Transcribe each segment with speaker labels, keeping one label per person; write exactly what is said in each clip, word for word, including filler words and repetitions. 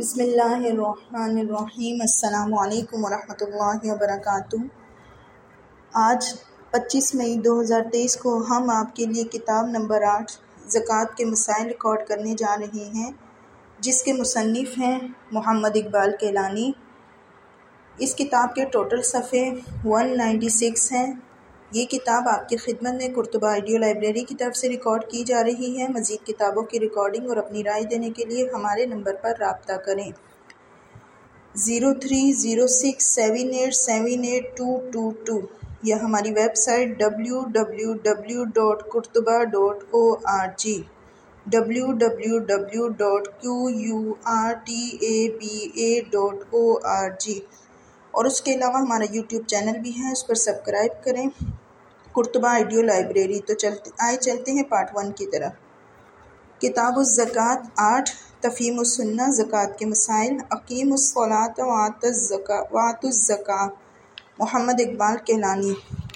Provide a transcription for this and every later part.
Speaker 1: بسم اللہ الرحمن الرحیم۔ السلام علیکم ورحمۃ اللہ وبرکاتہ۔ آج پچیس مئی دو ہزار تیئیس کو ہم آپ کے لیے کتاب نمبر آٹھ زکوٰۃ کے مسائل ریکارڈ کرنے جا رہے ہیں، جس کے مصنف ہیں محمد اقبال کیلانی۔ اس کتاب کے ٹوٹل صفحے ایک سو چھیانوے ہیں۔ یہ کتاب آپ کی خدمت میں قرطبہ آڈیو لائبریری کی طرف سے ریکارڈ کی جا رہی ہے۔ مزید کتابوں کی ریکارڈنگ اور اپنی رائے دینے کے لیے ہمارے نمبر پر رابطہ کریں zero three zero six seven eight seven eight two two two یا ہماری website W W W dot Qurtaba dot O R G W W W dot Q U R T A B A dot O R G اور اس کے علاوہ ہمارا YouTube channel بھی ہے، اس پر subscribe کریں، قرطبہ آڈیو لائبریری۔ تو چلتے آئے چلتے ہیں پارٹ ون کی طرف۔ کتاب الزکوٰۃ آٹھ تفہیم السنہ زکوٰۃ کے مسائل۔ اقیم الصلاۃ وآتوا الزکاۃ محمد اقبال کیلانی۔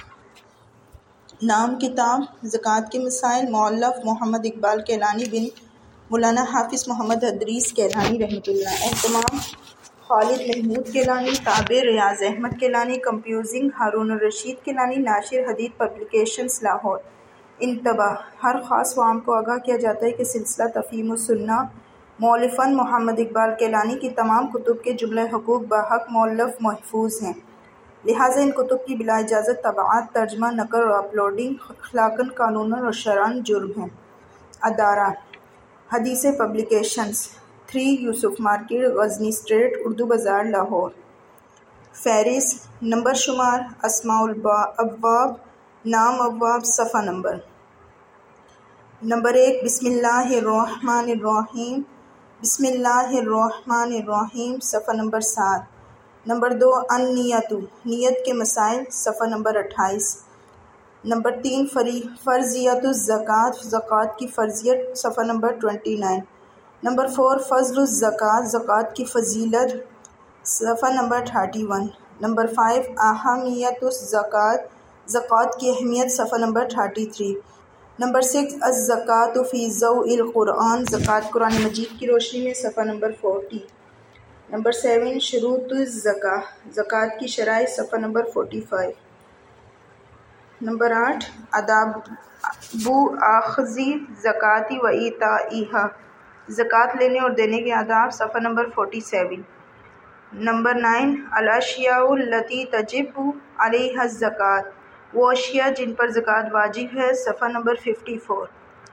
Speaker 1: نام کتاب زکوٰۃ کے مسائل، مؤلف محمد اقبال کیلانی بن مولانا حافظ محمد ادریس کیلانی رحمۃ اللہ۔ اہتمام خالد محمود کیلانی، تابع ریاض احمد کیلانی، کمپوزنگ ہارون الرشید کیلانی، ناشر حدید پبلیکیشنز لاہور۔ انتباہ: ہر خاص و عام کو آگاہ کیا جاتا ہے کہ سلسلہ تفہیم السنہ مؤلفاً محمد اقبال کیلانی کی تمام کتب کے جملہ حقوق بحق مؤلف محفوظ ہیں، لہٰذا ان کتب کی بلا اجازت طباعت، ترجمہ، نقل اور اپلوڈنگ اخلاقاً، قانوناً اور شرعاً جرم ہے۔ ادارہ: Hadees publications, three Yousuf market, Ghazni street, Urdu Bazaar, Lahore. فہرست: نمبر شمار، اسماء الابواب، نام ابواب، صفحہ نمبر۔ نمبر ایک، بسم اللہ الرحمن الرحیم، بسم اللہ الرحمن الرحیم، صفحہ نمبر سات۔ نمبر دو، النیت، نیت کے مسائل، صفحہ نمبر اٹھائیس۔ نمبر تین، فرضیت الزکوٰۃ، زکوٰۃ کی فرضیت، صفحہ نمبر انیس۔ نمبر فور، فضل الزکوٰۃ، زکوٰۃ کی فضیلت، صفحہ نمبر اکتیس۔ نمبر فائیو، اہمیت الزکوٰۃ، زکوٰۃ کی اہمیت، صفحہ نمبر تینتیس۔ نمبر سکس، الزکوٰۃ فی ضوء القرآن، زکوٰۃ قرآن مجید کی روشنی میں، صفحہ نمبر چالیس۔ نمبر سیون، شروط الزکوٰۃ، زکوٰۃ کی شرائط، صفحہ نمبر پچاس۔ نمبر آٹھ، آداب اخذ الزکوٰۃ و ایتائہا، زکوٰۃ لینے اور دینے کے آداب، صفحہ نمبر سینتالیس۔ نمبر نائن، الاشیاء التی تجب علیہا الزکوٰۃ، وہ اشیاء جن پر زکوٰۃ واجب ہے، صفحہ نمبر چون۔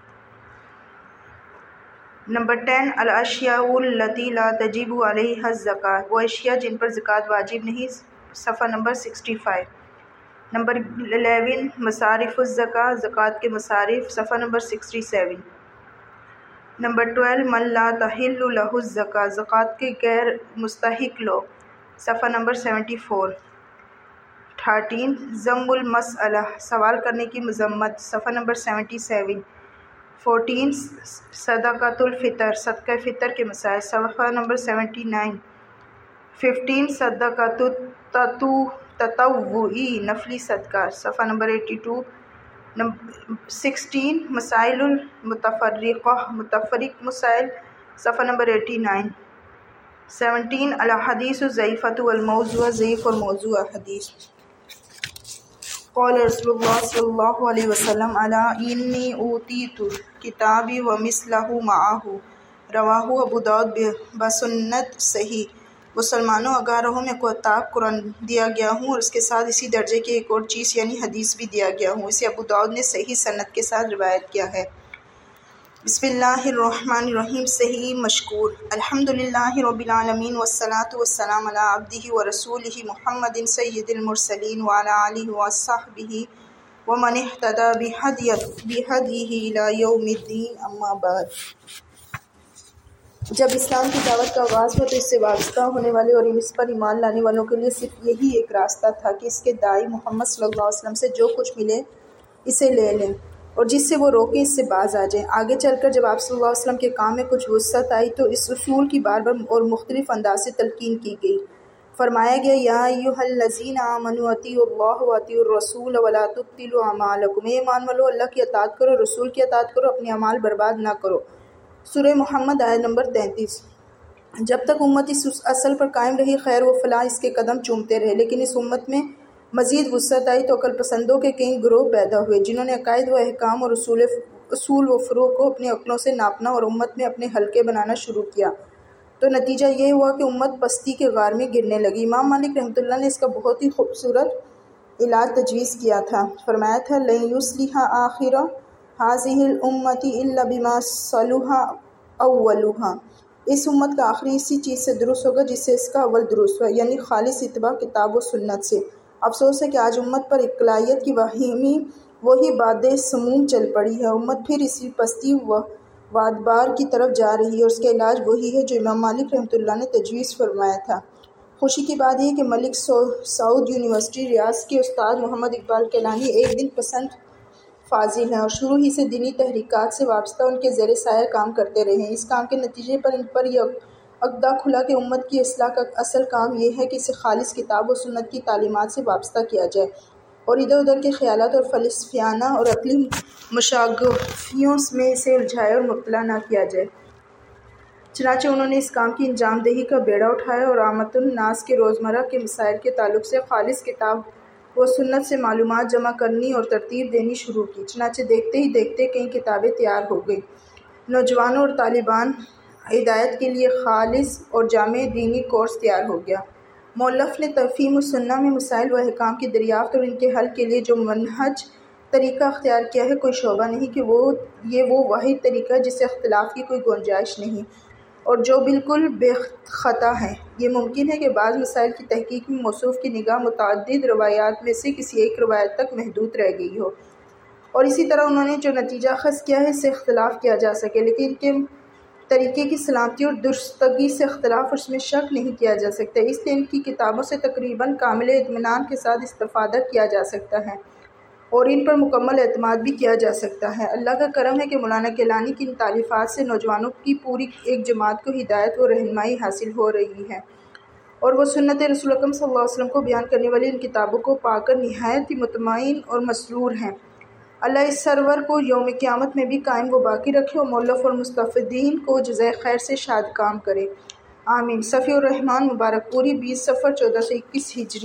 Speaker 1: نمبر ٹین، الاشیاء التی لا تجب علیہا الزکوٰۃ، وہ اشیاء جن پر زکوٰۃ واجب نہیں، صفحہ نمبر پچاس۔ نمبر الیون، مصارف الزکوٰۃ، زکوٰۃ کے مصارف، صفحہ نمبر سڑسٹھ۔ نمبر ٹویلو، من لا تحل لہ الزکوٰۃ، زکوٰۃ کے غیر مستحق لوگ، صفحہ نمبر چوہتر۔ تھرٹین، ذم المسئلہ، سوال کرنے کی مذمت، صفحہ نمبر ستہتر۔ فورٹین، صدقۃ الفطر، صدقہ فطر کے مسائل، صفحہ نمبر ستانوے۔ ففٹین، صدقۃ التطوع، نفلی صدقہ، صفحہ نمبر بانوے۔ سکسٹین، مسائل المتفرقہ، متفرق مسائل، صفحہ نمبر ننانوے۔ سیونٹین، الاحادیث الضعیفۃ والموضوع، ضعیف اور موضوع حدیث۔ قال رسول اللہ صلی اللہ علیہ وسلم، الا انی اوتیت الکتاب ومثلہ معہ، رواہ ابو داؤد بسند صحیح۔ مسلمانوں آگاہ رہو، میں کو کتاب قرآن دیا گیا ہوں اور اس کے ساتھ اسی درجے کی ایک اور چیز یعنی حدیث بھی دیا گیا ہوں۔ اسے ابو داؤد نے صحیح سند کے ساتھ روایت کیا ہے۔ بسم اللہ الرحمن الرحیم، صحیح مشکور۔ الحمد للہ رب العالمین والصلاة والسلام علی عبدہ ورسولہ محمد سید المرسلین وعلی آلہ وصحبہ ومن اہتدی بہدیہ الی یوم الدین، اما بعد۔ جب اسلام کی دعوت کا آغاز ہوا تو اس سے وابستہ ہونے والے اور اس پر ایمان لانے والوں کے لیے صرف یہی ایک راستہ تھا کہ اس کے داعی محمد صلی اللہ علیہ وسلم سے جو کچھ ملے اسے لے لیں اور جس سے وہ روکیں اس سے باز آ جائیں۔ آگے چل کر جب آپ صلی اللہ علیہ وسلم کے کام میں کچھ وسعت آئی تو اس اصول کی بار بار اور مختلف انداز سے تلقین کی گئی۔ فرمایا گیا، یا ایھا الذین آمنوا اطیعوا اللہ واطیعوا الرسول ولا تبطلوا اعمالکم، اے ایمان والو، اللہ کی اطاعت کرو، رسول کی اطاعت کرو، اپنے اعمال برباد نہ کرو۔ سورہ محمد آیت نمبر تینتیس۔ جب تک امت اس اصل پر قائم رہی، خیر و فلاح اس کے قدم چومتے رہے، لیکن اس امت میں مزید وسعت آئی تو عقل پسندوں کے کئی گروہ پیدا ہوئے جنہوں نے عقائد و احکام اور اصول اصول و فروع کو اپنی عقلوں سے ناپنا اور امت میں اپنے حلقے بنانا شروع کیا، تو نتیجہ یہ ہوا کہ امت پستی کے غار میں گرنے لگی۔ امام مالک رحمۃ اللہ نے اس کا بہت ہی خوبصورت علاج تجویز کیا تھا۔ فرمایا تھا لَن يُصْلِحَ آخِرَ هَٰذِهِ الْأُمَّةِ إِلَّا بِمَا صَلُحَ أَوَّلُهَا، اس امت کا آخری اسی چیز سے درست ہوگا جس سے اس کا اول درست ہوا، یعنی خالص اتباع کتاب و سنت سے۔ افسوس ہے کہ آج امت پر اقلیت کی وہمی وہی باد سموم چل پڑی ہے، امت پھر اسی پستی و وادبار کی طرف جا رہی ہے، اور اس کا علاج وہی ہے جو امام مالک رحمۃ اللہ نے تجویز فرمایا تھا۔ خوشی کی بات یہ ہے کہ ملک سعود یونیورسٹی ریاض کے استاد محمد اقبال کیلانی ایک دن پسند فاضل ہیں اور شروع ہی سے دینی تحریکات سے وابستہ ان کے زیر سایہ کام کرتے رہے ہیں۔ اس کام کے نتیجے پر ان پر یہ عقدہ کھلا کہ امت کی اصلاح کا اصل کام یہ ہے کہ اسے خالص کتاب و سنت کی تعلیمات سے وابستہ کیا جائے اور ادھر ادھر کے خیالات اور فلسفیانہ اور عقلی مشاغفیوں میں اسے الجھائے اور مبتلا نہ کیا جائے۔ چنانچہ انہوں نے اس کام کی انجام دہی کا بیڑا اٹھایا اور عامۃ الناس کے روزمرہ کے مسائل کے تعلق سے خالص کتاب و سنت سے معلومات جمع کرنی اور ترتیب دینی شروع کی۔ چنانچہ دیکھتے ہی دیکھتے کئی کتابیں تیار ہو گئیں۔ نوجوانوں اور طالبان ہدایت کے لیے خالص اور جامع دینی کورس تیار ہو گیا۔ مؤلف نے تفہیم السنہ میں مسائل و احکام کی دریافت اور ان کے حل کے لیے جو منہج طریقہ اختیار کیا ہے، کوئی شبہ نہیں کہ وہ یہ وہ واحد طریقہ ہے جس سے اختلاف کی کوئی گنجائش نہیں اور جو بالکل بے خطا ہے۔ یہ ممکن ہے کہ بعض مسائل کی تحقیق میں موصوف کی نگاہ متعدد روایات میں سے کسی ایک روایت تک محدود رہ گئی ہو، اور اسی طرح انہوں نے جو نتیجہ اخذ کیا ہے اس سے اختلاف کیا جا سکے، لیکن ان کے طریقے کی سلامتی اور درستگی سے اختلاف اور اس میں شک نہیں کیا جا سکتا، اس لیے ان کی کتابوں سے تقریباً کامل اطمینان کے ساتھ استفادہ کیا جا سکتا ہے اور ان پر مکمل اعتماد بھی کیا جا سکتا ہے۔ اللہ کا کرم ہے کہ مولانا کیلانی کی ان تالیفات سے نوجوانوں کی پوری ایک جماعت کو ہدایت و رہنمائی حاصل ہو رہی ہے، اور وہ سنت رسول اکرم صلی اللہ علیہ وسلم کو بیان کرنے والی ان کتابوں کو پا کر نہایت ہی مطمئن اور مسرور ہیں۔ اللہ اس سرور کو یوم قیامت میں بھی قائم و باقی رکھے اور مؤلف اور مستفیدین کو جزائے خیر سے شاد کام کرے، آمین۔ صفی الرحمن مبارک پوری بیس صفر چودہ سو اکیس ہجری۔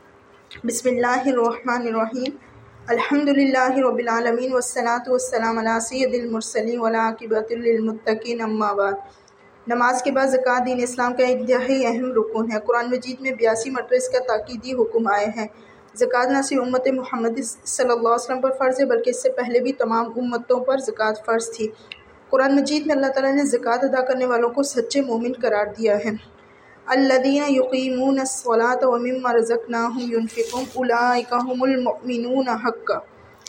Speaker 1: بسم اللہ الرحمن الرحیم، الحمد للہ رب العالمین والصلاة والسلام علی سید المرسلین والعاقبۃ للمتقین، اما بعد۔ نماز کے بعد زکوٰۃ دین اسلام کا انتہائی اہم رکن ہے۔ قرآن مجید میں بیاسی مرتبہ اس کا تاکیدی حکم آئے ہیں۔ زکوٰۃ نہ صرف امت محمد صلی اللہ علیہ وسلم پر فرض ہے بلکہ اس سے پہلے بھی تمام امتوں پر زکوٰۃ فرض تھی۔ قرآن مجید میں اللہ تعالیٰ نے زکوٰۃ ادا کرنے والوں کو سچے مومن قرار دیا ہے۔ الذین یقیمون الصلاۃ ومما رزقناہم ینفقون اولئک ھم المؤمنون حقا،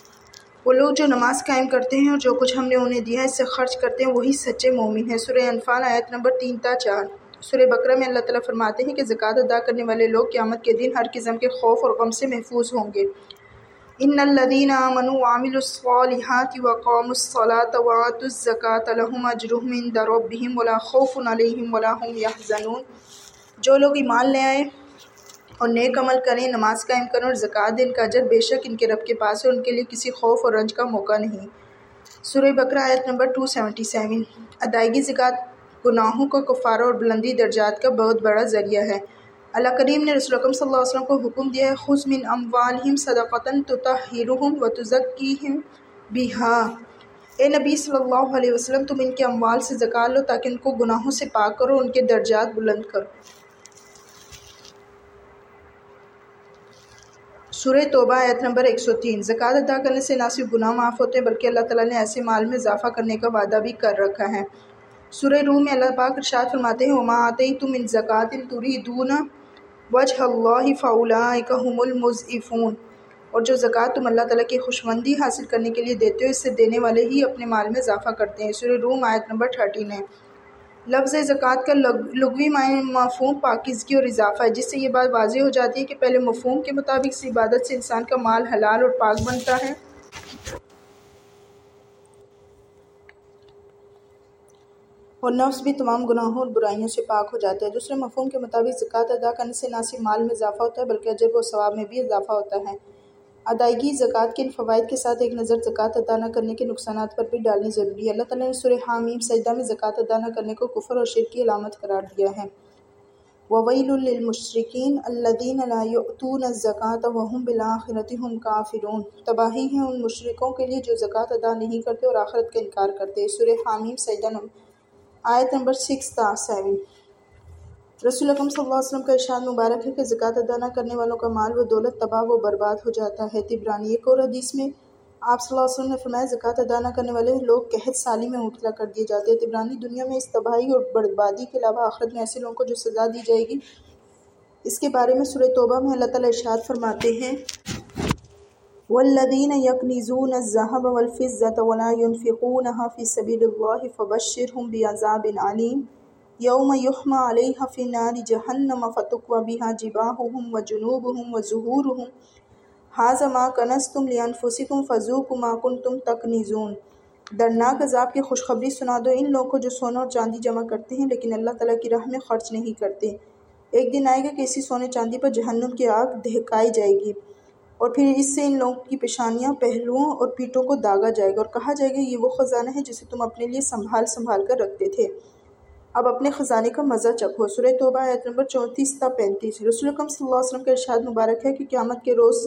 Speaker 1: وہ لوگ جو نماز قائم کرتے ہیں اور جو کچھ ہم نے انہیں دیا ہے اس سے خرچ کرتے ہیں، وہی سچے مومن ہیں۔ سورہ انفال آیت نمبر تین تا چار۔ سورہ بقرہ میں اللہ تعالیٰ فرماتے ہیں کہ زکوٰۃ ادا کرنے والے لوگ قیامت کے دن ہر قسم کے خوف اور غم سے محفوظ ہوں گے۔ ان الذین آمنوا وعملوا الصالحات واقاموا الصلاۃ وآتوا الزکوٰۃ لہم اجرہم عند ربہم ولا خوف علیہم ولا ھم یحزنون، جو لوگ ایمان لے آئے اور نیک عمل کریں، نماز قائم کریں اور زکوٰۃ دیں، ان کا اجر بے شک ان کے رب کے پاس ہے اور ان کے لیے کسی خوف اور رنج کا موقع نہیں۔ سورہ بقرہ آیت نمبر دو سو ستہتر۔ ادائیگی زکوٰۃ گناہوں کا کفارہ اور بلندی درجات کا بہت بڑا ذریعہ ہے۔ اللہ کریم نے رسول اکرم صلی اللہ علیہ وسلم کو حکم دیا ہے خذ من اموالہم صدقۃ تطہرہم وتزکیہم بہا، اے نبی صلی اللہ علیہ وسلم تم ان کے اموال سے زکوٰۃ لو تاکہ ان کو گناہوں سے پاک کرو اور ان کے درجات بلند کرو۔ سورہ توبہ آیت نمبر ایک سو تین۔ زکوٰۃ ادا کرنے سے نہ صرف گناہ معاف ہوتے ہیں بلکہ اللہ تعالیٰ نے ایسے مال میں اضافہ کرنے کا وعدہ بھی کر رکھا ہے۔ سورہ روم میں اللہ پاک ارشاد فرماتے ہیں وما آتیتم من زکوٰۃ تریدون وجہ اللہ فاولئک ھم المضعفون، اور جو زکوٰۃ تم اللہ تعالیٰ کی خوشنودی حاصل کرنے کے لیے دیتے ہو اس سے دینے والے ہی اپنے مال میں اضافہ کرتے ہیں۔ سورہ روم آیت نمبر تیرہ ہے۔ لفظ زکوٰۃ کا لغوی معنی مفہوم پاکیزگی اور اضافہ ہے، جس سے یہ بات واضح ہو جاتی ہے کہ پہلے مفہوم کے مطابق اس عبادت سے انسان کا مال حلال اور پاک بنتا ہے، اور نفس بھی تمام گناہوں اور برائیوں سے پاک ہو جاتا ہے۔ دوسرے مفہوم کے مطابق زکوٰۃ ادا کرنے سے نہ صرف مال میں اضافہ ہوتا ہے بلکہ اجر و ثواب میں بھی اضافہ ہوتا ہے۔ ادائیگی زکوٰۃ کے ان فوائد کے ساتھ ایک نظر زکوٰۃ ادا نہ کرنے کے نقصانات پر بھی ڈالنی ضروری ہے۔ اللہ تعالیٰ نے سورہ حامیم سجدہ میں زکوٰۃ ادا نہ کرنے کو کفر اور شرک کی علامت قرار دیا ہے۔ وَوَيْلٌ لِّلْمُشْرِكِينَ الَّذِينَ لَا يُؤْتُونَ الزَّكَاةَ وَهُمْ بِالْآخِرَةِ هُمْ كَافِرُونَ۔ تباہی ہے ان مشرکوں کے لیے جو زکوٰۃ ادا نہیں کرتے اور آخرت کا انکار کرتے۔ سورہ حامیم سجدہ آیت نمبر سکس تا سیون۔ رسول اکرم صلی اللہ علیہ وسلم کا ارشاد مبارک ہے کہ زکوٰۃ ادا نہ کرنے والوں کا مال و دولت تباہ و برباد ہو جاتا ہے۔ طبرانی۔ ایک اور حدیث میں آپ صلی اللہ علیہ وسلم نے فرمایا زکوٰۃ ادا نہ کرنے والے لوگ قحط سالی میں مبتلا کر دیے جاتے ہیں۔ طبرانی۔ دنیا میں اس تباہی اور بربادی کے علاوہ آخرت میں ایسے لوگوں کو جو سزا دی جائے گی، اس کے بارے میں سورہ توبہ میں اللہ تعالیٰ ارشاد فرماتے ہیں وَالَّذِينَ يَكْنِزُونَ الذَّهَبَ وَالْفِضَّةَ وَلَا يُنْفِقُونَهَا فِي سَبِيلِ اللَّهِ فَبَشِّرْهُم بِعَذَابٍ أَلِيمٍ يَوْمَ يُحْمَىٰ عَلَيْهَا فِي نَارِ جَهَنَّمَ فَتُكْوَىٰ بِهَا جِبَاهُهُمْ وَجُنُوبُهُمْ وَظُهُورُهُمْ هَٰذَا مَا كَنَزْتُمْ لِأَنفُسِكُمْ فَذُوقُوا مَا كُنتُمْ تَكْنِزُونَ۔ دردناک عذاب کی خوشخبری سنا دو ان لوگوں کو جو سونا اور چاندی جمع کرتے ہیں لیکن اللہ تعالیٰ کی راہ میں خرچ نہیں کرتے۔ ایک دن آئے گا کہ اسی سونے چاندی پر جہنم کی آگ دہکائی جائے گی اور پھر اس سے ان لوگوں کی پیشانیاں، پہلوؤں اور پیٹھوں کو داغا جائے گا اور کہا جائے گا یہ وہ خزانہ ہے جسے تم اپنے لیے سنبھال سنبھال کر رکھتے تھے، اب اپنے خزانے کا مزہ چکھو۔ سورہ توبہ آیت نمبر چونتیس تا پینتیس۔ رسول اکرم صلی اللہ علیہ وسلم کا ارشاد مبارک ہے کہ قیامت کے روز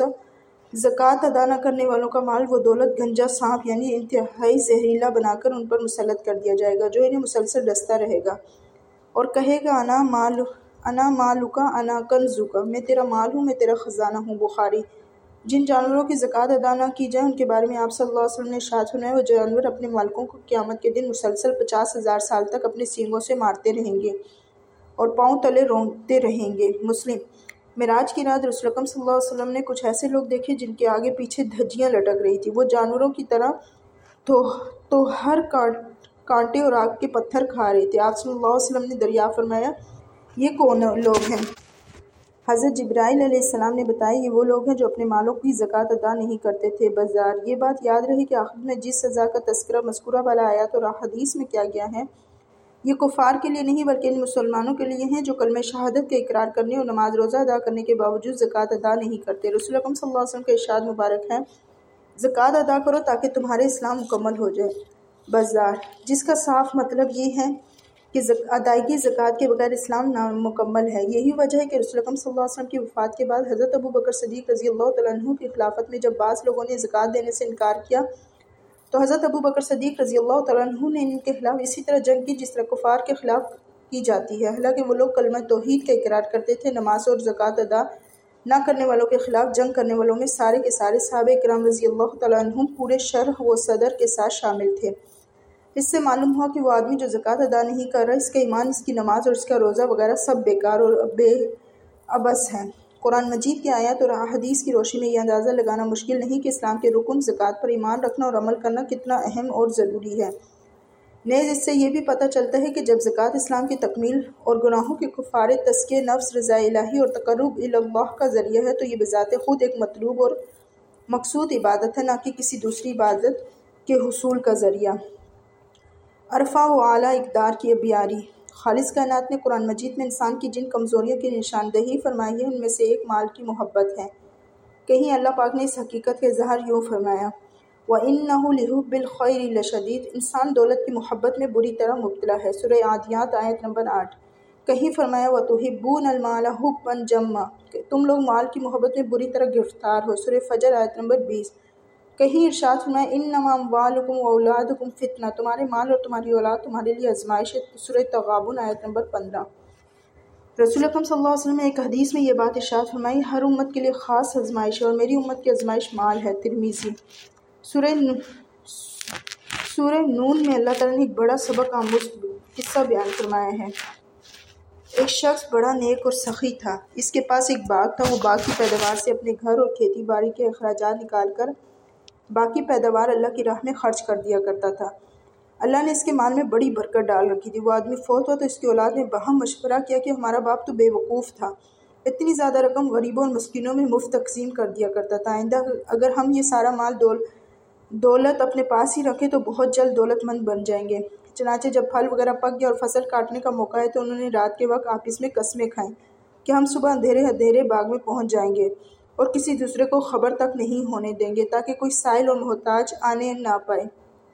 Speaker 1: زکوٰۃ ادا نہ کرنے والوں کا مال و دولت گنجا سانپ یعنی انتہائی زہریلا بنا کر ان پر مسلط کر دیا جائے گا، جو انہیں مسلسل ڈستا رہے گا اور کہے گا انا مال انا مالکا انا کنزکا، میں تیرا مال ہوں، میں تیرا خزانہ ہوں۔ بخاری۔ جن جانوروں کی زکوٰۃ ادا نہ کی جائے ان کے بارے میں آپ صلی اللہ علیہ وسلم نے ارشاد فرمایا وہ جانور اپنے مالکوں کو قیامت کے دن مسلسل پچاس ہزار سال تک اپنے سینگوں سے مارتے رہیں گے اور پاؤں تلے رونگتے رہیں گے۔ مسلم۔ معراج کی رات رسول اکرم صلی اللہ علیہ وسلم نے کچھ ایسے لوگ دیکھے جن کے آگے پیچھے دھجیاں لٹک رہی تھی، وہ جانوروں کی طرح تو تو ہر کانٹے اور آگ کے پتھر کھا رہے تھے۔ آپ صلی اللہ علیہ وسلم نے دریافت فرمایا یہ کون لوگ ہیں؟ حضرت جبرائیل علیہ السلام نے بتایا یہ وہ لوگ ہیں جو اپنے مالوں کی زکوٰۃ ادا نہیں کرتے تھے۔ بازار۔ یہ بات یاد رہے کہ آخرت میں جس سزا کا تذکرہ مذکورہ والا آیات اور احادیث میں کیا گیا ہے یہ کفار کے لیے نہیں بلکہ ان مسلمانوں کے لیے ہیں جو کلمہ شہادت کے اقرار کرنے اور نماز روزہ ادا کرنے کے باوجود زکوٰۃ ادا نہیں کرتے۔ رسول اکرم صلی اللہ علیہ وسلم کا ارشاد مبارک ہے زکوٰۃ ادا کرو تاکہ تمہارے اسلام مکمل ہو جائے۔ بازار۔ جس کا صاف مطلب یہ ہے کہ ادائیگی زکوٰۃ کے بغیر اسلام نامکمل ہے۔ یہی وجہ ہے کہ رسول اکرم صلی اللہ علیہ وسلم کی وفات کے بعد حضرت ابو بکر صدیق رضی اللہ تعالیٰ عنہ کی خلافت میں جب بعض لوگوں نے زکوٰۃ دینے سے انکار کیا تو حضرت ابو بکر صدیق رضی اللہ تعالیٰ عنہ نے ان کے خلاف اسی طرح جنگ کی جس طرح کفار کے خلاف کی جاتی ہے، حالانکہ وہ لوگ کلمہ توحید کا اقرار کرتے تھے۔ نماز اور زکوٰۃ ادا نہ کرنے والوں کے خلاف جنگ کرنے والوں میں سارے کے سارے صحابہ کرام رضی اللہ تعالیٰ عنہم پورے شرح و صدر کے ساتھ شامل تھے۔ اس سے معلوم ہوا کہ وہ آدمی جو زکوٰۃ ادا نہیں کر رہا اس کا ایمان، اس کی نماز اور اس کا روزہ وغیرہ سب بیکار اور بے عبث ہیں۔ قرآن مجید کی آیات اور احادیث کی روشنی میں یہ اندازہ لگانا مشکل نہیں کہ اسلام کے رکن زکوٰۃ پر ایمان رکھنا اور عمل کرنا کتنا اہم اور ضروری ہے۔ نیز اس سے یہ بھی پتہ چلتا ہے کہ جب زکوٰۃ اسلام کی تکمیل اور گناہوں کی کفارے، تزکیہ نفس، رضا الہی اور تقرب الی اللہ کا ذریعہ ہے تو یہ بذات خود ایک مطلوب اور مقصود عبادت ہے، نہ کہ کسی دوسری عبادت کے حصول کا ذریعہ۔ عرفہ و اعلیٰ اقدار کی بیاری۔ خالص کائنات نے قرآن مجید میں انسان کی جن کمزوریوں کی نشاندہی فرمائی ہے ان میں سے ایک مال کی محبت ہے۔ کہیں اللہ پاک نے اس حقیقت کا اظہار یوں فرمایا وَإِنَّهُ لِحُبِّ الْخَيْرِ لَشَدِيدٌ، انسان دولت کی محبت میں بری طرح مبتلا ہے۔ سورہ عادیات آیت نمبر آٹھ۔ کہیں فرمایا وَتُحِبُّونَ الْمَالَ حُبًّا جَمًّا، تم لوگ مال کی محبت میں بری طرح گرفتار ہو۔ سورہ فجر آیت نمبر بیس۔ کہیں ارشاد فرمایا انما اموالکم واولادکم فتنہ، تمہارے مال اور تمہاری اولاد تمہارے لیے آزمائش ہے۔ سورہ تغابن آیت نمبر پندرہ۔ رسول اکرم صلی اللہ علیہ وسلم نے ایک حدیث میں یہ بات ارشاد فرمائی ہر امت کے لیے خاص آزمائش ہے اور میری امت کی آزمائش مال ہے۔ ترمذی۔ سورہ سورہ نون میں اللہ تعالیٰ نے ایک بڑا سبق آموز قصہ بیان فرمایا ہے۔ ایک شخص بڑا نیک اور سخی تھا، اس کے پاس ایک باغ تھا، وہ باغ کی پیداوار سے اپنے گھر اور کھیتی باڑی کے اخراجات نکال کر باقی پیداوار اللہ کی راہ میں خرچ کر دیا کرتا تھا۔ اللہ نے اس کے مال میں بڑی برکت ڈال رکھی تھی۔ وہ آدمی فوت ہوا تو اس کی اولاد نے باہم مشورہ کیا کہ ہمارا باپ تو بے وقوف تھا، اتنی زیادہ رقم غریبوں اور مسکینوں میں مفت تقسیم کر دیا کرتا تھا، آئندہ اگر ہم یہ سارا مال دول دولت اپنے پاس ہی رکھیں تو بہت جلد دولت مند بن جائیں گے۔ چنانچہ جب پھل وغیرہ پک گیا اور فصل کاٹنے کا موقع ہے تو انہوں نے رات کے وقت آپس میں قسمیں کھائیں کہ ہم صبح اندھیرے اندھیرے باغ میں پہنچ جائیں گے اور کسی دوسرے کو خبر تک نہیں ہونے دیں گے تاکہ کوئی سائل اور محتاج آنے نہ پائے۔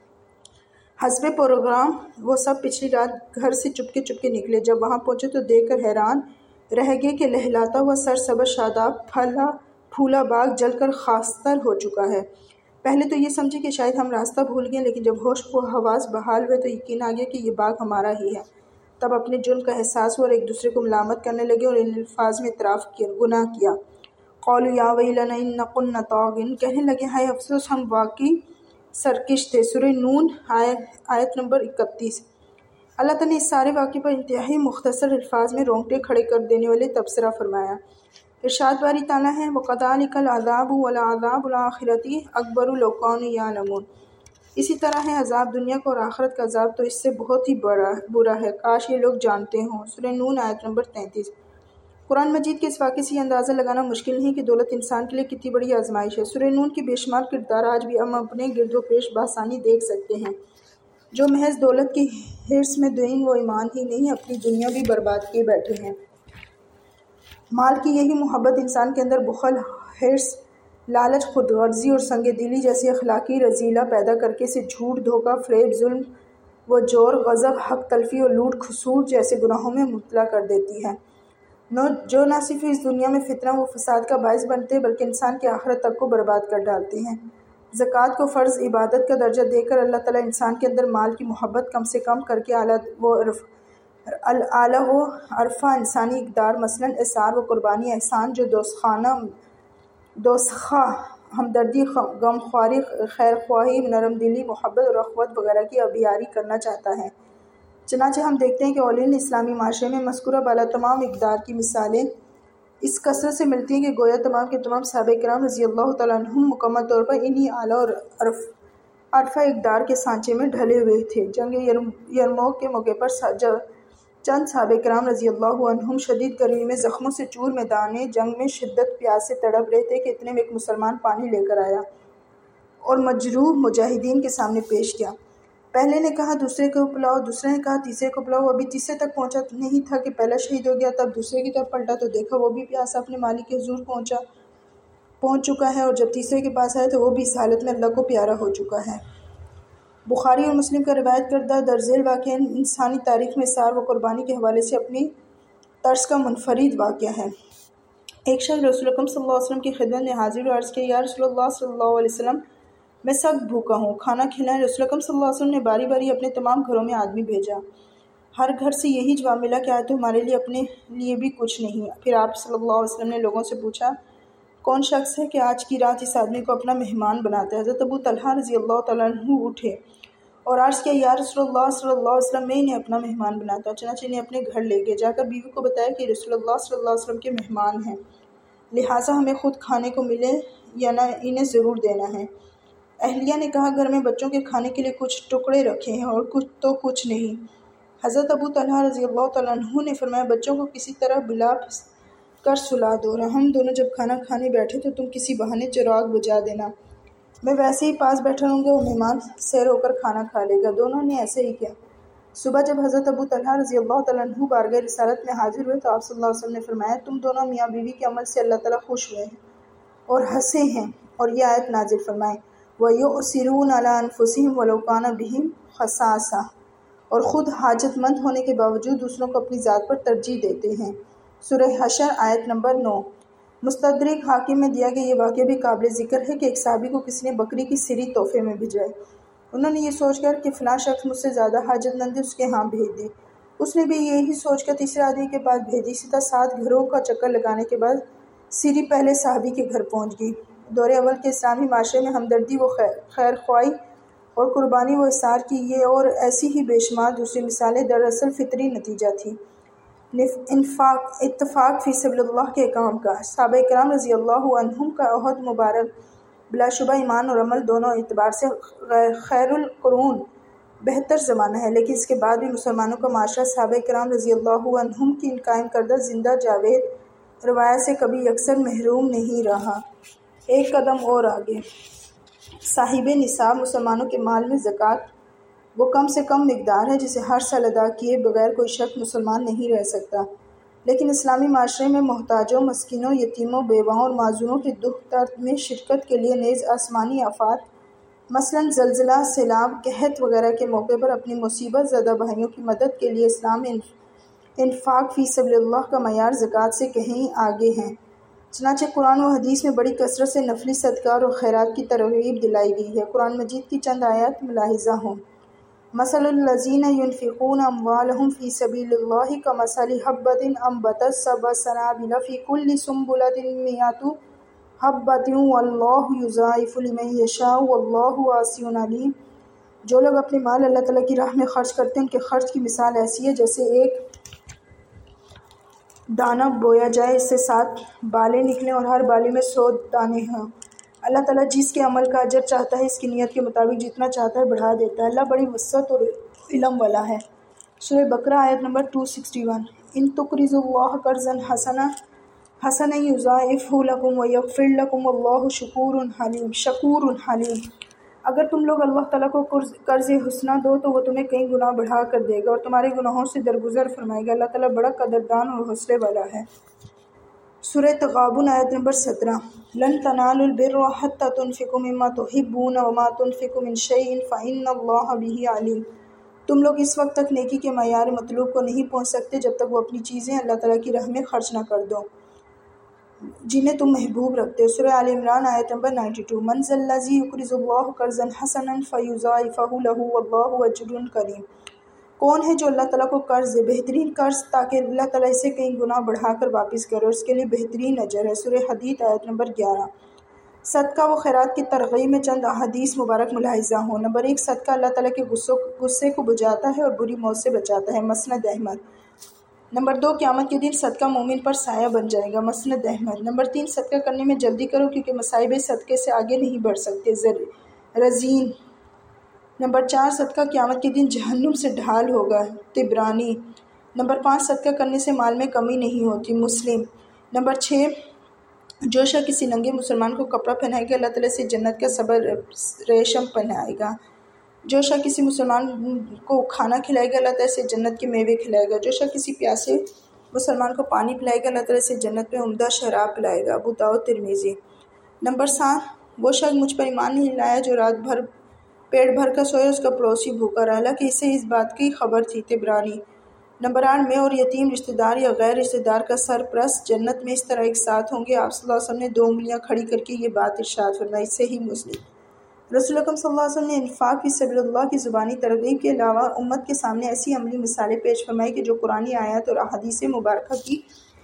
Speaker 1: حسب پروگرام وہ سب پچھلی رات گھر سے چپکے چپکے نکلے۔ جب وہاں پہنچے تو دیکھ کر حیران رہ گئے کہ لہلاتا ہوا سرسبز شاداب پھلا پھولا باغ جل کر خاکستر ہو چکا ہے۔ پہلے تو یہ سمجھے کہ شاید ہم راستہ بھول گئے، لیکن جب ہوش و حواس بحال ہوئے تو یقین آ گیا کہ یہ باغ ہمارا ہی ہے۔ تب اپنے جرم کا احساس ہوا اور ایک دوسرے کو ملامت کرنے لگے اور ان الفاظ میں اعتراف کیا گناہ کیا۔ قالوا یا ویلنا انا کنا طاغین، کہنے لگے ہائے افسوس ہم واقعی سرکش تھے۔ سورہ نون آیت نمبر اکتیس۔ اللہ تعالیٰ نے اس سارے واقعے پر انتہائی مختصر الفاظ میں رونگٹے کھڑے کر دینے والے تبصرہ فرمایا۔ ارشاد باری تعالیٰ ہے وَكَذَلِكَ الْعَذَابُ وَلَعَذَابُ الْآخِرَةِ أَكْبَرُ لَوْ كَانُوا يَعْلَمُونَ، اسی طرح ہے عذاب دنیا کا اور آخرت کا عذاب تو اس سے بہت ہی بڑا برا ہے، کاش یہ لوگ جانتے ہوں۔ سورہ نون آیت نمبر تینتیس۔ قرآن مجید کے اس واقعے سے یہ اندازہ لگانا مشکل نہیں کہ دولت انسان کے لیے کتنی بڑی آزمائش ہے۔ سورہ نون کے بے شمار کردار آج بھی ہم اپنے گرد و پیش بآسانی دیکھ سکتے ہیں، جو محض دولت کی حرص میں دین و ایمان ہی نہیں اپنی دنیا بھی برباد کیے بیٹھے ہیں۔ مال کی یہی محبت انسان کے اندر بخل، حرص، لالچ، خود غرضی اور سنگ دلی جیسی اخلاقی رذیلہ پیدا کر کے اسے جھوٹ، دھوکہ، فریب، ظلم و جور، غضب، حق تلفی اور لوٹ کھسوٹ جیسے گناہوں میں مبتلا کر دیتی ہے، جو نہ صرف اس دنیا میں فتنہ و فساد کا باعث بنتے بلکہ انسان کی آخرت تک کو برباد کر ڈالتے ہیں۔ زکوٰۃ کو فرض عبادت کا درجہ دے کر اللہ تعالیٰ انسان کے اندر مال کی محبت کم سے کم کر کے اعلیٰ و اعلیٰ و عرفہ انسانی اقدار مثلاً اثار و قربانی، احسان، جو دوستخانہ دوستخواہ، ہمدردی، غمخواری، خیرخواہی، نرم دلی، محبت اور اخوت وغیرہ کی ابیاری کرنا چاہتا ہے۔ چنانچہ ہم دیکھتے ہیں کہ اولین اسلامی معاشرے میں مذکورہ بالا تمام اقدار کی مثالیں اس کثرت سے ملتی ہیں کہ گویا تمام کے تمام صحابہ کرام رضی اللہ تعالیٰ عنہم مکمل طور پر انہی اعلیٰ اور عرفہ اقدار کے سانچے میں ڈھلے ہوئے تھے۔ جنگ یرموک کے موقع پر چند صحابہ کرام رضی اللہ عنہم شدید گرمی میں زخموں سے چور میدان جنگ میں شدت پیاس سے تڑپ رہے تھے کہ اتنے میں ایک مسلمان پانی لے کر آیا اور مجروح مجاہدین کے سامنے پیش کیا۔ پہلے نے کہا دوسرے کو پلاؤ، دوسرے نے کہا تیسرے کو پلاؤ، ابھی تیسرے تک پہنچا نہیں تھا کہ پہلا شہید ہو گیا۔ تب دوسرے کی طرف پلٹا تو دیکھا وہ بھی پیاسا اپنے مالک کے حضور پہنچا پہنچ چکا ہے، اور جب تیسرے کے پاس آیا تو وہ بھی اس حالت میں اللہ کو پیارا ہو چکا ہے۔ بخاری اور مسلم کا روایت کردہ درذیل واقعہ انسانی تاریخ میں اثار و قربانی کے حوالے سے اپنی طرز کا منفرد واقعہ ہے۔ ایک شخص رسول اکرم صلی اللہ علیہ وسلم کی خدمت میں حاضر و عرض کیا یا رسول اللہ صلی اللہ علیہ وسلم، میں سخت بھوکا ہوں، کھانا کھلائیں۔ رسول اکرم صلی اللہ علیہ وسلم نے باری باری اپنے تمام گھروں میں آدمی بھیجا، ہر گھر سے یہی جواب ملا کہ آج تو ہمارے لیے اپنے لیے بھی کچھ نہیں۔ پھر آپ صلی اللہ علیہ وسلم نے لوگوں سے پوچھا کون شخص ہے کہ آج کی رات اس آدمی کو اپنا مہمان بناتا ہے؟ حضرت ابو طلحہ رضی اللہ تعالیٰ عنہ اٹھے اور عرض کیا یا رسول اللہ صلی اللہ علیہ وسلم، میں انہیں اپنا مہمان بناتا ہوں۔ چنانچہ انہیں اپنے گھر لے گئے، جا کر بیوی کو بتایا کہ رسول اللہ صلی اللہ علیہ وسلم کے مہمان ہیں، لہٰذا ہمیں خود کھانے کو ملے یا نہ انہیں ضرور دینا ہے۔ اہلیہ نے کہا گھر میں بچوں کے کھانے کے لیے کچھ ٹکڑے رکھے ہیں اور کچھ تو کچھ نہیں۔ حضرت ابو طلحہ رضی اللہ تعالیٰ عنہ نے فرمایا بچوں کو کسی طرح بلا کر سلا دو، اور ہم دونوں جب کھانا کھانے بیٹھے تو تم کسی بہانے چراغ بجھا دینا، میں ویسے ہی پاس بیٹھا رہوں گا، وہ مہمان سیر ہو کر کھانا کھا لے گا۔ دونوں نے ایسے ہی کیا۔ صبح جب حضرت ابو طلحہ رضی اللہ تعالیٰ عنہ بارگاہ رسالت میں حاضر ہوئے تو آپ صلی اللہ علیہ وسلم نے فرمایا تم دونوں میاں بیوی کے عمل سے اللہ تعالیٰ خوش ہوئے ہیں اور ہنسے ہیں، اور یہ آیت نازل فرمائے وَيُؤْثِرُونَ عَلَىٰ أَنفُسِهِمْ وَلَوْ كَانَ بِهِمْ خَصَاصَةٌ، اور خود حاجت مند ہونے کے باوجود دوسروں کو اپنی ذات پر ترجیح دیتے ہیں۔ سورہ حشر آیت نمبر نو۔ مستدرک حاکم میں دیا گیا یہ واقعہ بھی قابل ذکر ہے کہ ایک صحابی کو کسی نے بکری کی سری تحفے میں بھیجائی۔ انہوں نے یہ سوچ کر کہ فلاں شخص مجھ سے زیادہ حاجت مند ہے، اس کے ہاں بھیج دی۔ اس نے بھی یہی سوچ کر تیسرے آدمی کے پاس بھیجی۔ سیدھا سات گھروں کا چکر لگانے کے بعد سری پہلے صحابی کے گھر پہنچ گئی۔ دور اول کے اسلامی معاشرے میں ہمدردی و خیر خواہی اور قربانی و اثار کی یہ اور ایسی ہی بے شمار دوسری مثالیں دراصل فطری نتیجہ تھی اتفاق فی سبیل اللہ کے کام کا۔ صحابہ کرام رضی اللہ عنہم کا عہد مبارک بلا شبہ ایمان اور عمل دونوں اعتبار سے خیر القرون بہتر زمانہ ہے، لیکن اس کے بعد بھی مسلمانوں کا معاشرہ صحابہ کرام رضی اللہ عنہم کی قائم کردہ زندہ جاوید روایت سے کبھی یکسر محروم نہیں رہا۔ ایک قدم اور آگے، صاحب نصاب مسلمانوں کے مال میں زکوٰۃ وہ کم سے کم مقدار ہے جسے ہر سال ادا کیے بغیر کوئی شخص مسلمان نہیں رہ سکتا، لیکن اسلامی معاشرے میں محتاجوں، مسکینوں، یتیموں، بیواؤں اور معذوروں کے دکھ درد میں شرکت کے لیے نیز آسمانی آفات مثلاً زلزلہ، سیلاب، قحط وغیرہ کے موقع پر اپنی مصیبت زدہ بھائیوں کی مدد کے لیے اسلام انفاق فی سبیل اللہ کا معیار زکوٰۃ سے کہیں آگے ہے۔ چنانچہ قرآن و حدیث میں بڑی کثرت سے نفلی صدقات اور خیرات کی ترغیب دلائی گئی ہے۔ قرآن مجید کی چند آیات ملاحظہ ہوں۔ مثل الذین ينفقون اموالهم فی سبیل اللہ کمثل حبۃ انبتت سبع سنابل فی کل سنبلۃ مئۃ حبۃ واللہ یضاعف لمن یشاء واللہ واسع علیم۔ جو لوگ اپنے مال اللہ تعالیٰ کی راہ میں خرچ کرتے ہیں، ان کے خرچ کی مثال ایسی ہے جیسے ایک دانہ بویا جائے، اس سے سات بالیں نکلیں اور ہر بالے میں سو دانے ہوں۔ اللہ تعالیٰ جس کے عمل کا اجر چاہتا ہے اس کی نیت کے مطابق جتنا چاہتا ہے بڑھا دیتا ہے۔ اللہ بڑی وسعت اور علم والا ہے۔ سورہ بقرہ آیت نمبر دو سو اکسٹھ۔ ان تقرضوا اللہ قرضا حسنا حسنا یضاعفہ لکم ویغفر لکم واللہ شکور حلیم شکور حلیم۔ اگر تم لوگ اللہ تعالیٰ کو قرض حسنہ دو تو وہ تمہیں کئی گنا بڑھا کر دے گا اور تمہارے گناہوں سے درگزر فرمائے گا۔ اللہ تعالیٰ بڑا قدردان اور حوصلے والا ہے۔ سورہ تغابن آیت نمبر سترہ۔ لن تنالوا البر حتى تنفقوا مما تحبون وما تنفقوا من شيء فإن الله به عليم۔ تم لوگ اس وقت تک نیکی کے معیار مطلوب کو نہیں پہنچ سکتے جب تک وہ اپنی چیزیں اللہ تعالیٰ کی راہ میں خرچ نہ کر دو جنہیں تم محبوب رکھتے ہو۔ سورہ آل عمران آیت نمبر بانوے۔ من ذا الذی یقرض اللہ قرضا حسنا فیضاعفہ لہ واللہ اجر کریم۔ کون ہے جو اللہ تعالیٰ کو قرض دے، بہترین قرض، تاکہ اللہ تعالیٰ اسے کئی گنا بڑھا کر واپس کرے اور اس کے لیے بہترین اجر ہے۔ سورہ حدید آیت نمبر گیارہ۔ صدقہ و خیرات کی ترغیب میں چند احادیث مبارک ملاحظہ ہوں۔ نمبر ایک، صدقہ اللہ تعالیٰ کے غصے کو بجھاتا ہے اور بری موت سے بچاتا ہے، مسند احمد۔ نمبر دو، قیامت کے دن صدقہ مومن پر سایہ بن جائے گا، مسند احمد۔ نمبر تین، صدقہ کرنے میں جلدی کرو کیونکہ مصائب صدقے سے آگے نہیں بڑھ سکتے، رزین۔ نمبر چار، صدقہ قیامت کے دن جہنم سے ڈھال ہوگا، طبرانی۔ نمبر پانچ، صدقہ کرنے سے مال میں کمی نہیں ہوتی، مسلم۔ نمبر چھ، جو شخص کسی ننگے مسلمان کو کپڑا پہنائے گا اللہ تعالیٰ سے جنت کا صبر ریشم پہنائے گا۔ جو شخص کسی مسلمان کو کھانا کھلائے گا اللہ تعالیٰ سے جنت کے میوے کھلائے گا۔ جو شخص کسی پیاسے مسلمان کو پانی پلائے گا اللہ تعالیٰ سے جنت میں عمدہ شراب پلائے گا، ابو داؤد، ترمذی۔ نمبر سات، وہ شخص مجھ پر ایمان نہیں لایا جو رات بھر پیٹ بھر کر سوئے، اس کا پڑوسی بھوکا رہا، حالانکہ اسے اس بات کی خبر تھی، طبرانی۔ نمبر آٹھ، میں اور یتیم رشتہ دار یا غیر رشتہ دار کا سرپرست جنت میں اس طرح ایک ساتھ ہوں گے۔ آپ صلی اللہ علیہ وسلم نے دو انگلیاں کھڑی کر کے یہ بات ارشاد فرمائی، صحیح مسلم۔ رسول اکرم صلی اللہ علیہ وسلم نے انفاق فی سبیل اللہ کی زبانی ترغیب کے علاوہ امت کے سامنے ایسی عملی مثالیں پیش فرمائی کہ جو قرآنی آیات اور احادیث مبارکہ کی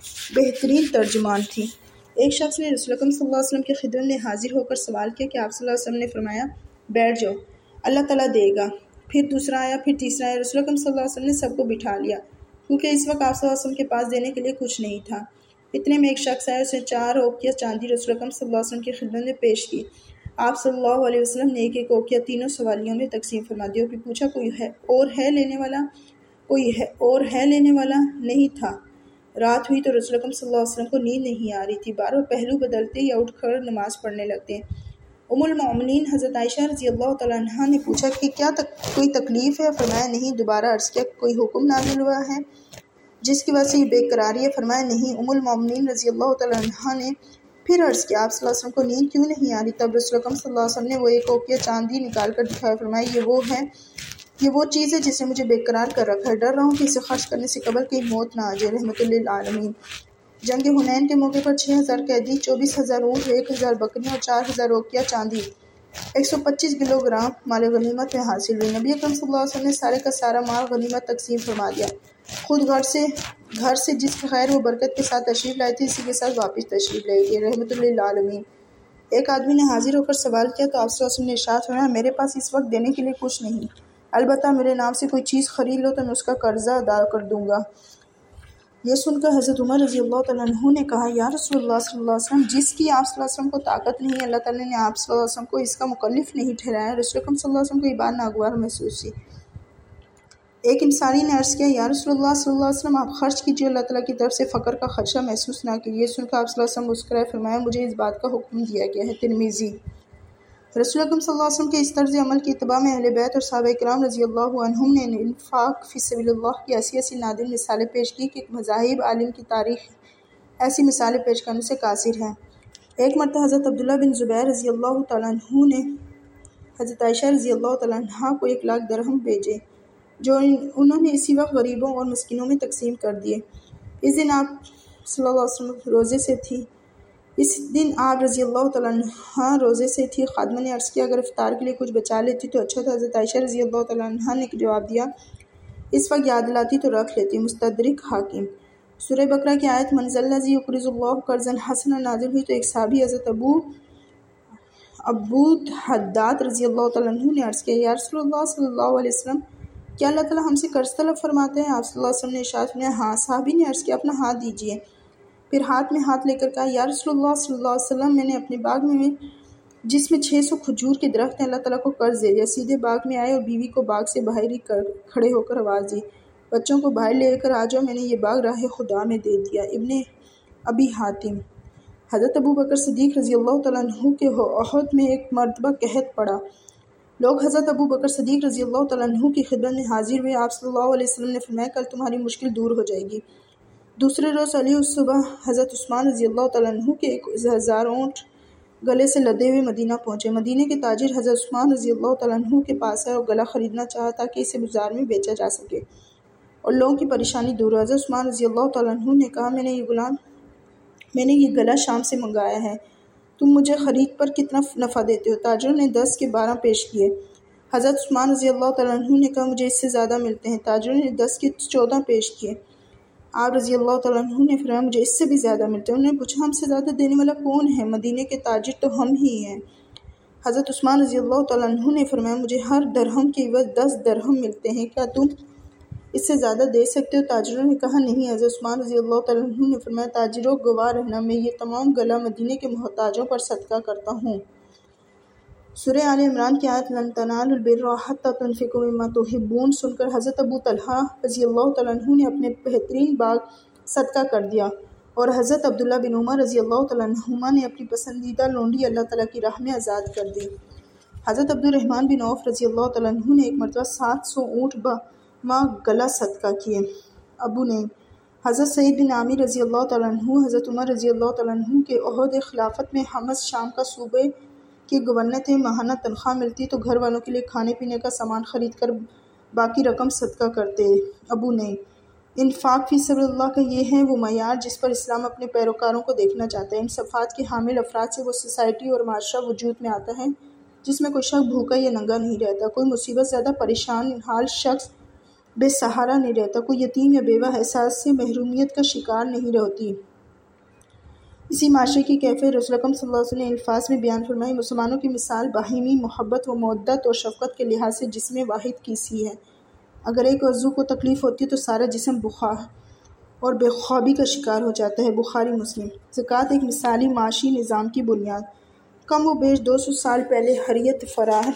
Speaker 1: بہترین ترجمان تھیں۔ ایک شخص نے رسول اکرم صلی اللہ علیہ وسلم کی خدمت میں حاضر ہو کر سوال کیا کہ آپ صلی اللہ علیہ وسلم نے فرمایا بیٹھ جاؤ، اللہ تعالیٰ دے گا۔ پھر دوسرا آیا، پھر تیسرا آیا۔ رسول اکرم صلی اللہ علیہ وسلم نے سب کو بٹھا لیا کیونکہ اس وقت آپ صلی اللہ علیہ وسلم کے پاس دینے کے لیے کچھ نہیں تھا۔ اتنے میں ایک شخص آیا، اس نے چار اوقیہ چاندی رسول اکرم صلی اللہ علیہ وسلم کی خدمت میں پیش کی۔ آپ صلی اللہ علیہ وسلم نے ایک ایک اوقیہ تینوں سوالیوں میں تقسیم فرما دیا۔ پھر پوچھا کوئی ہے اور ہے لینے والا؟ کوئی ہے اور ہے لینے والا؟ نہیں تھا۔ رات ہوئی تو رسول اکرم صلی اللہ علیہ وسلم کو نیند نہیں آ رہی تھی، بار بار پہلو بدلتے یا اٹھ کر نماز پڑھنے لگتے۔ ام المؤمنین حضرت عائشہ رضی اللہ تعالیٰ عنہا نے پوچھا کہ کیا تک کوئی تکلیف ہے؟ فرمایا نہیں۔ دوبارہ عرض کیا کوئی حکم نازل ہوا ہے جس کی وجہ سے یہ بے قراری ہے؟ فرمایا نہیں۔ ام المؤمنین رضی اللہ تعالیٰ عنہا نے پھر عرض کیا آپ صلی اللہ علیہ وسلم کو نیند کیوں نہیں آ رہی؟ تب رسول اکرم صلی اللہ علیہ وسلم نے وہ ایک اوقیہ چاندی نکال کر دکھایا، فرمایا یہ وہ ہے یہ وہ چیز ہے جس نے مجھے بے قرار کر رکھا ہے، ڈر رہا ہوں کہ اسے خرچ کرنے سے قبل کہیں موت نہ آ جائے، رحمۃ للعالمین۔ جنگ حنین کے موقع پر چھ ہزار قیدی، چوبیس ہزار اونٹ، ایک ہزار بکریاں اور چار ہزار اوقیہ چاندی، ایک سو پچیس کلو گرام مال غنیمت میں حاصل ہوئی۔ نبی اکرم صلی اللہ علیہ وسلم نے سارے کا سارا مال غنیمت تقسیم فرما دیا۔ خود گھر سے گھر سے جس کے خیر وہ برکت کے ساتھ تشریف لائے تھے اسی کے ساتھ واپس تشریف لے گئے، رحمۃ للعالمین۔ ایک آدمی نے حاضر ہو کر سوال کیا تو آپ صلی اللہ علیہ وسلم نے ارشاد فرمایا میرے پاس اس وقت دینے کے لیے کچھ نہیں، البتہ میرے نام سے کوئی چیز خرید لو تو میں اس کا قرضہ ادا کر دوں گا۔ یہ سن کر حضرت عمر رضی اللہ تعالیٰ عنہ نے کہا یا رسول اللہ صلی اللہ علیہ وسلم، جس کی آپ صلی اللہ علیہ وسلم کو طاقت نہیں، اللہ تعالیٰ نے آپ صلی اللہ علیہ وسلم کو اس کا مکلف نہیں ٹھہرایا۔ رسول اکرم صلی اللہ علیہ وسلم کو یہ بات ناگوار محسوس ہوئی۔ ایک انصاری نے عرض کیا یا رسول اللہ صلی اللہ علیہ وسلم، آپ خرچ کیجیے، اللہ تعالیٰ کی طرف سے فقر کا خدشہ محسوس نہ کیجیے۔ یہ سن کر آپ صلی اللہ علیہ وسلم مسکرائے، فرمایا مجھے اس بات کا حکم دیا گیا ہے، ترمذی۔ رسول اکرم صلی اللہ علیہ وسلم کے اس طرز عمل کی اتباع میں اہل بیت اور صحابہ کرام رضی اللہ عنہم نے انفاق فی سبیل اللہ کی ایسی ایسی نادر مثالیں پیش کی کہ مذاہب عالم کی تاریخ ایسی مثالیں پیش کرنے سے قاصر ہے۔ ایک مرتبہ حضرت عبداللہ بن زبیر رضی اللہ تعالیٰ عنہ نے حضرت عائشہ رضی اللہ تعالیٰ عنہ کو ایک لاکھ درہم بھیجے جو انہوں نے اسی وقت غریبوں اور مسکینوں میں تقسیم کر دیے۔ اس دن آپ صلی اللہ علیہ وسلم روزے سے تھی اس دن آپ رضی اللہ تعالیٰ عنہ روزے سے تھی۔ خادمہ نے عرض کیا اگر افطار کے لیے کچھ بچا لیتی تو اچھا تھا۔ حضرت عائشہ رضی اللہ تعالیٰ عنہ نے جواب دیا اس وقت یاد لاتی تو رکھ لیتی۔ مستدرک حاکم۔ سورہ بقرہ کی آیت من ذا الذی یقرض اللہ قرضا حسنا نازل ہوئی تو ایک صحابی حضرت ابو ابو حداد رضی اللہ تعالیٰ عنہ نے عرض کیا یا رسول اللہ صلی اللہ علیہ وسلم کیا اللہ تعالیٰ ہم سے قرض طلب فرماتے ہیں؟ آپ صلی اللہ علیہ وسلم نے ارشاد فرمایا ہاں۔ صحابی نے عرض کیا اپنا ہاتھ دیجیے۔ پھر ہاتھ میں ہاتھ لے کر کہا یا رسول اللہ صلی اللہ علیہ وسلم میں نے اپنے باغ میں جس میں چھ سو کھجور کے درخت ہیں اللہ تعالیٰ کو قرض دے دیا۔ سیدھے باغ میں آئے اور بیوی کو باغ سے باہر ہی کھڑے ہو کر آواز دی بچوں کو باہر لے کر آ جاؤ میں نے یہ باغ راہ خدا میں دے دیا۔ ابن ابی حاتم۔ حضرت ابو بکر صدیق رضی اللہ تعالیٰ عنہ کے احد میں ایک مرتبہ قحط پڑا۔ لوگ حضرت ابو بکر صدیق رضی اللہ تعالیٰ عنہ کی خدمت میں حاضر ہوئے۔ آپ صلی اللہ علیہ وسلم نے فرمایا کل تمہاری مشکل دور ہو جائے گی۔ دوسرے روز علی الصبح حضرت عثمان رضی اللہ تعالیٰ عنہ کے ایک ہزار اونٹ گلے سے لدے ہوئے مدینہ پہنچے۔ مدینہ کے تاجر حضرت عثمان رضی اللہ تعالیٰ عنہ کے پاس آئے اور گلا خریدنا چاہا تاکہ اسے بازار میں بیچا جا سکے اور لوگوں کی پریشانی دور ہو۔ حضرت عثمان رضی اللہ تعالیٰ عنہ نے کہا میں نے یہ غلام میں نے یہ گلا شام سے منگایا ہے، تم مجھے خرید پر کتنا نفع دیتے ہو؟ تاجروں نے دس کے بارہ پیش کیے۔ حضرت عثمان رضی اللہ تعالیٰ عنہ نے کہا مجھے اس سے زیادہ ملتے ہیں۔ تاجروں نے دس کے چودہ پیش کیے۔ آپ رضی اللہ تعالیٰ عنہ نے فرمایا مجھے اس سے بھی زیادہ ملتے ہیں۔ انہوں نے پوچھا ہم سے زیادہ دینے والا کون ہے؟ مدینے کے تاجر تو ہم ہی ہیں۔ حضرت عثمان رضی اللہ تعالیٰ عنہ نے فرمایا مجھے ہر درہم کے عوض دس درہم ملتے ہیں، کیا تم اس سے زیادہ دے سکتے ہو؟ تاجروں نے کہا نہیں۔ حضرت عثمان رضی اللہ تعالیٰ عنہ نے فرمایا تاجروں گواہ رہنا میں یہ تمام گلا مدینے کے محتاجوں پر صدقہ کرتا ہوں۔ سورہ آل عمران کی آیت لن تنالوا البر حتی تنفقوا مما تحبون سن کر حضرت ابو طلحہ رضی اللہ تعالیٰ عنہ نے اپنے بہترین باغ صدقہ کر دیا اور حضرت عبداللہ بن عمر رضی اللہ تعالیٰ عنہما نے اپنی پسندیدہ لونڈی اللہ تعالیٰ کی راہ میں آزاد کر دی۔ حضرت عبد الرحمن بن عوف رضی اللہ تعالیٰ عنہ نے ایک مرتبہ سات سو اونٹ با گلا صدقہ کیے۔ ابو نعیم۔ حضرت سعید بن عامر رضی اللہ تعالیٰ عنہ حضرت عمر رضی اللہ تعالیٰ عنہ کے عہد خلافت میں حمص شام کا صوبے کے گورنر تھے۔ ماہانہ تنخواہ ملتی تو گھر والوں کے لیے کھانے پینے کا سامان خرید کر باقی رقم صدقہ کرتے۔ ابو نعیم۔ انفاق فی سبیل اللہ کا یہ ہے وہ معیار جس پر اسلام اپنے پیروکاروں کو دیکھنا چاہتا ہے۔ ان صفات کے حامل افراد سے وہ سوسائٹی اور معاشرہ وجود میں آتا ہے جس میں کوئی شخص بھوکا یا ننگا نہیں رہتا، کوئی مصیبت زدہ پریشان حال شخص بے سہارا نہیں رہتا، کوئی یتیم یا بیوہ احساس سے محرومیت کا شکار نہیں ہوتی۔ اسی معاشرے کی کیفیت رسول اکرم صلی اللہ علیہ وسلم نے الفاظ میں بیان فرمائی مسلمانوں کی مثال باہمی محبت و مودت اور شفقت کے لحاظ سے جسم واحد کی سی ہے۔ اگر ایک عضو کو تکلیف ہوتی ہے تو سارا جسم بخار اور بے خوابی کا شکار ہو جاتا ہے۔ بخاری مسلم۔ زکوٰۃ ایک مثالی معاشی نظام کی بنیاد کم و بیش دو سو سال پہلے حریت فرار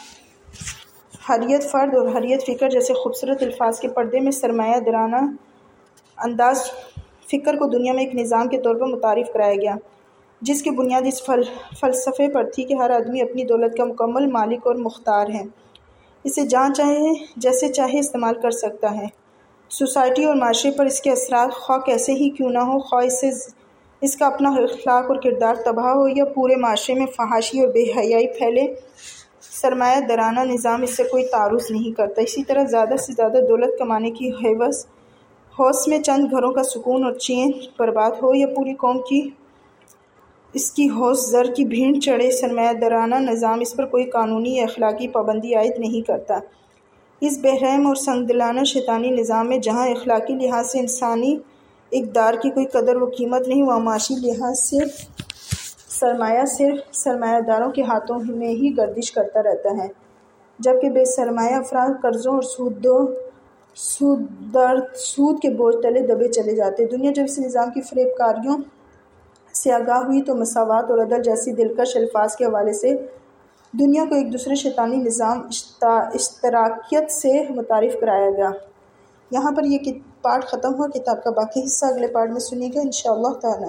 Speaker 1: حریت فرد اور حریت فکر جیسے خوبصورت الفاظ کے پردے میں سرمایہ دارانہ انداز فکر کو دنیا میں ایک نظام کے طور پر متعارف کرایا گیا جس کی بنیاد اس فل فلسفے پر تھی کہ ہر آدمی اپنی دولت کا مکمل مالک اور مختار ہے، اسے جہاں چاہے جیسے چاہے استعمال کر سکتا ہے۔ سوسائٹی اور معاشرے پر اس کے اثرات خواہ کیسے ہی کیوں نہ ہو، خواہ اس سے اس کا اپنا اخلاق اور کردار تباہ ہو یا پورے معاشرے میں فحاشی اور بے حیائی پھیلے، سرمایہ دارانہ نظام اس سے کوئی تعارض نہیں کرتا۔ اسی طرح زیادہ سے زیادہ دولت کمانے کی ہوس ہوس میں چند گھروں کا سکون اور چین برباد ہو یا پوری قوم کی اس کی ہوس زر کی بھیڑ چڑھے، سرمایہ دارانہ نظام اس پر کوئی قانونی یا اخلاقی پابندی عائد نہیں کرتا۔ اس بے رحم اور سنگدلانہ شیطانی نظام میں جہاں اخلاقی لحاظ سے انسانی اقدار کی کوئی قدر و قیمت نہیں، وہاں معاشی لحاظ سے سرمایہ صرف سرمایہ داروں کے ہاتھوں میں ہی گردش کرتا رہتا ہے، جبکہ بے سرمایہ افراد قرضوں اور سود سود در سود کے بوجھ تلے دبے چلے جاتے۔ دنیا جب اس نظام کی فریب کاریوں سے آگاہ ہوئی تو مساوات اور عدل جیسی دلکش الفاظ کے حوالے سے دنیا کو ایک دوسرے شیطانی نظام اشتراکیت سے متعارف کرایا گیا۔ یہاں پر یہ پارٹ ختم ہوا۔ کتاب کا باقی حصہ اگلے پارٹ میں سنیے گا انشاءاللہ تعالی۔